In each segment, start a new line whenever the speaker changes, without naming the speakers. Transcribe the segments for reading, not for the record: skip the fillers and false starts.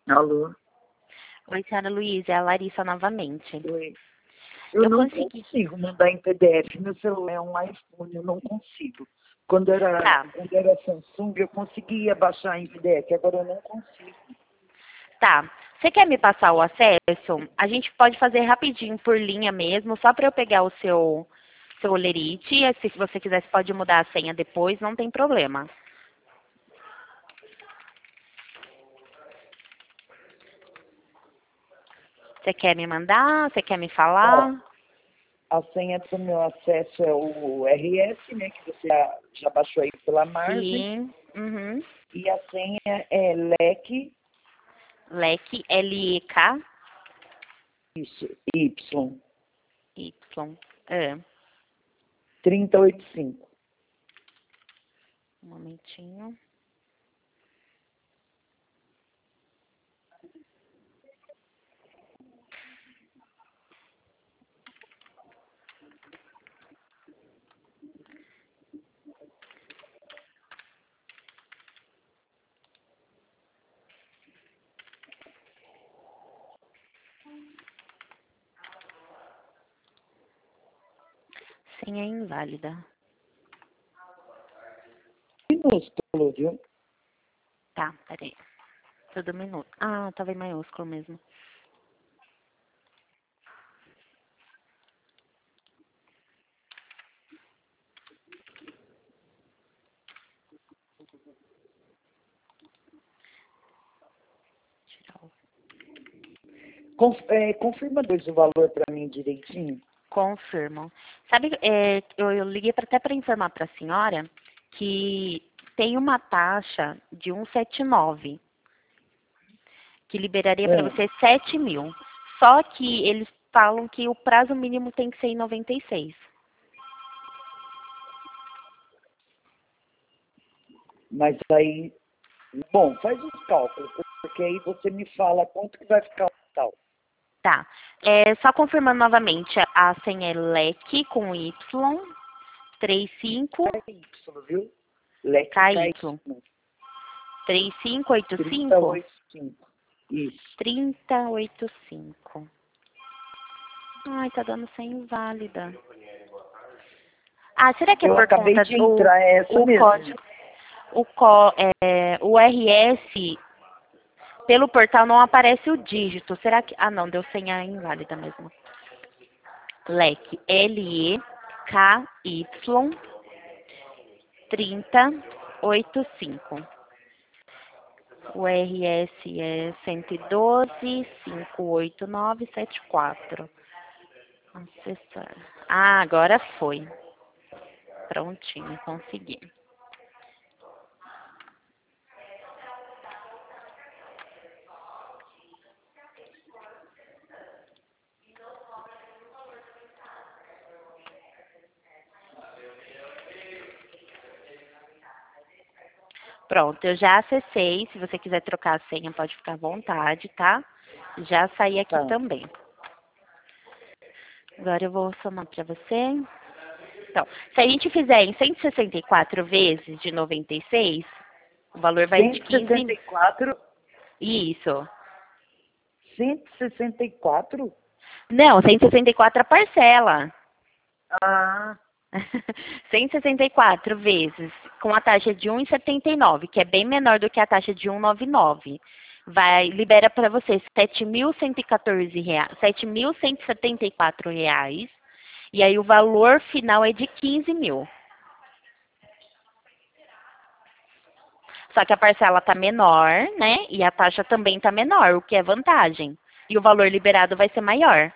Alô?
Oi, senhora Luísa, é a Larissa novamente.
Oi. Eu não consigo mandar em PDF. Meu celular é um iPhone, eu não consigo.
Tá,
Quando era Samsung, eu conseguia baixar em PDF, agora eu não consigo.
tá. Você quer me passar o acesso? A gente pode fazer rapidinho por linha mesmo, só para eu pegar o seu olerite. E se você quiser, você pode mudar a senha depois, não tem problema. Você quer me mandar? Você quer me
Ó,
falar?
a senha do meu acesso é o RS, né, que você já baixou aí pela Margem.
Sim. Uhum.
E a senha é LEC,
LEC, L-E-K,
isso, Y,
Y. Ah,
3085.
um momentinho. Senha inválida.
Minúsculo, viu?
Tá, peraí. Tudo minuto. Ah, tava em maiúsculo mesmo. Tirar o
Confirma dois o valor para mim direitinho.
Confirmo. Sabe, eu liguei até para informar para a senhora que tem uma taxa de 179 que liberaria para
É,
você 7 mil. Só que eles falam que o prazo mínimo tem que ser em 96.
mas aí, bom, faz os cálculos, porque aí você me fala quanto que vai ficar o total.
Tá. Só confirmando novamente, a senha é LEC com Y, 35
KY, viu? Leque
KY,
KY,
3585
3085. Isso.
3085. Ai, tá dando senha inválida. Ah, será que é
Eu
por
acabei
conta
de entrar, é essa
o
mesmo.
código, o RS, pelo portal não aparece o dígito. Será que... Ah, não, deu senha inválida mesmo. LEC, LEKY 3085. O RS é 112.589.74. Acessar. Ah, agora foi. Prontinho, consegui. Pronto, eu já acessei. Se você quiser trocar a senha, pode ficar à vontade, tá? Já saí aqui
Tá.
também. Agora eu vou somar para você. Então, se a gente fizer em 164 vezes de 96, o valor vai de 15.
164,
Isso.
164?
Não, 164 a parcela.
Ah,
164 vezes com a taxa de 1,79, que é bem menor do que a taxa de 1,99. Libera para você R$ 7.114, R$ 7.174. E aí o valor final é de 15 mil. Só que a parcela está menor, né? E a taxa também está menor, o que é vantagem. E o valor liberado vai ser maior.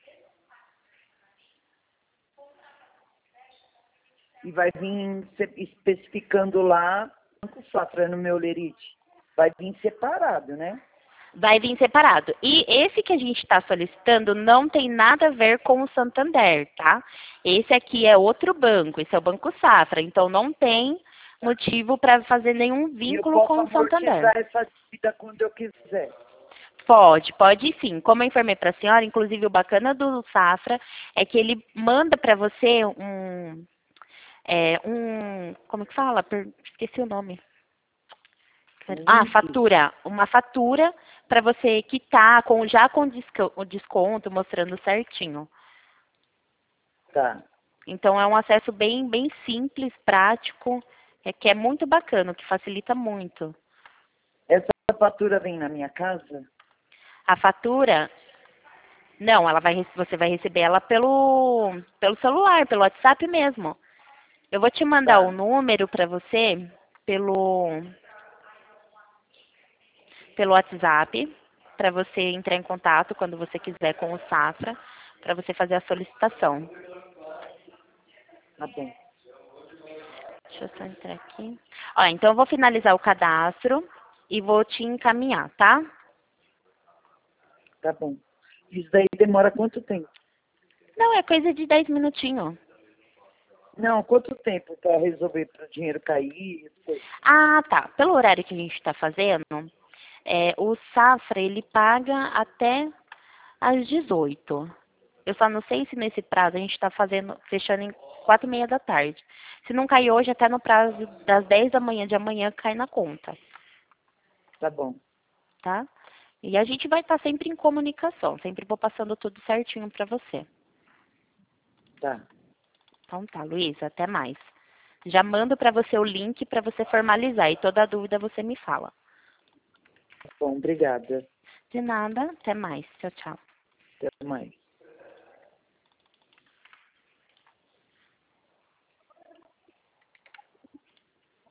e vai vir especificando lá Banco Safra no meu lerite. Vai vir separado, né?
Vai vir separado. E esse que a gente está solicitando não tem nada a ver com o Santander, tá? Esse aqui é outro banco, esse é o Banco Safra. Então não tem motivo para fazer nenhum
E eu
vínculo
posso
com o Santander.
amortizar essa dívida quando eu quiser.
Pode sim. Como eu informei para a senhora, inclusive o bacana do Safra é que ele manda para você como que fala? Esqueci o nome.
Um
Ah,
link,
fatura. Uma fatura para você quitar já com o desconto, mostrando certinho.
Tá.
Então, é um acesso bem, bem simples, prático, que é muito bacana, que facilita muito.
Essa fatura vem na minha casa?
A fatura, não, você vai receber ela pelo celular, pelo WhatsApp mesmo. Eu vou te mandar o
Tá.
número para você pelo WhatsApp, para você entrar em contato quando você quiser com o Safra, para você fazer a solicitação.
Tá bom.
Deixa eu só entrar aqui. Ó, então eu vou finalizar o cadastro e vou te encaminhar, tá?
Tá bom. Isso daí demora quanto tempo?
Não, é coisa de 10 minutinhos.
Não, quanto tempo para resolver para o dinheiro cair?
Ah, tá. Pelo horário que a gente está fazendo, o Safra, ele paga até às 18. Eu só não sei se nesse prazo a gente está fechando em 4h30 da tarde. Se não cair hoje, até no prazo das 10 da manhã de amanhã cai na conta,
Tá bom.
tá? E a gente vai estar sempre em comunicação, sempre vou passando tudo certinho para você.
Tá.
Então tá, Luísa, até mais. Já mando para você o link para você formalizar e toda dúvida você me fala.
Tá bom, obrigada.
De nada, até mais. Tchau, tchau.
Até mais.